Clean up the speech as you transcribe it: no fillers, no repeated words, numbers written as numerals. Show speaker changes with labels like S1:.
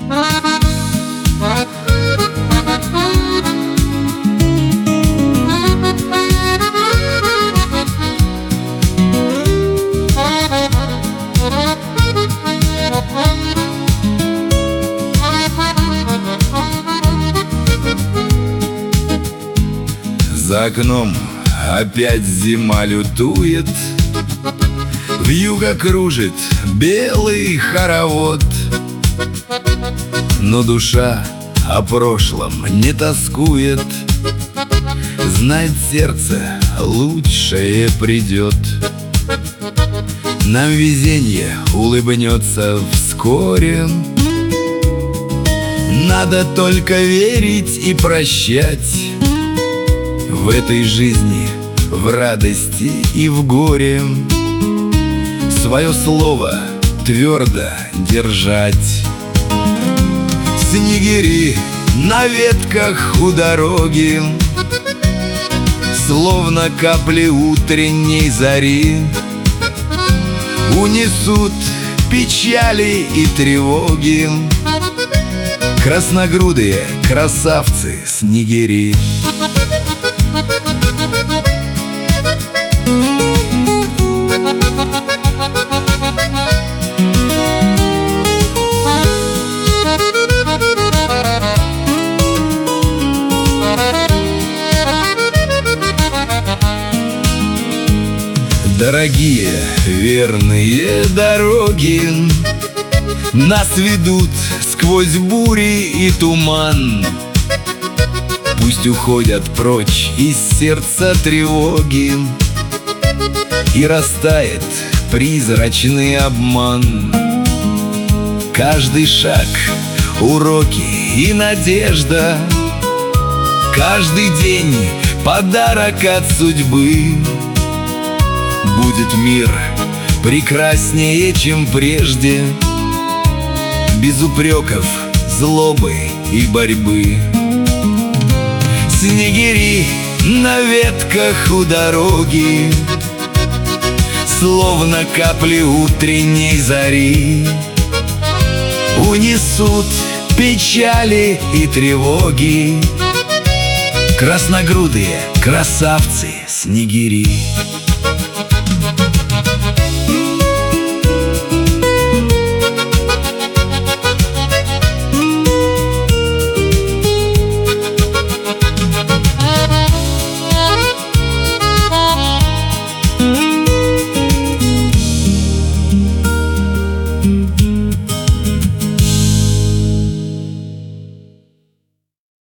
S1: За окном опять зима лютует, вьюга кружит белый хоровод. Но душа о прошлом не тоскует, знает сердце, лучшее придет. Нам везенье улыбнется вскоре, надо только верить и прощать. В этой жизни, в радости и в горе, свое слово твердо держать. Снегири на ветках у дороги, словно капли утренней зари, унесут печали и тревоги красногрудые красавцы-снегири. Дорогие верные дороги нас ведут сквозь бури и туман. Пусть уходят прочь из сердца тревоги, и растает призрачный обман. Каждый шаг — уроки и надежда, каждый день — подарок от судьбы. Будет мир прекраснее, чем прежде, без упреков, злобы и борьбы. Снегири на ветках у дороги, словно капли утренней зари, унесут печали и тревоги красногрудые красавцы-снегири.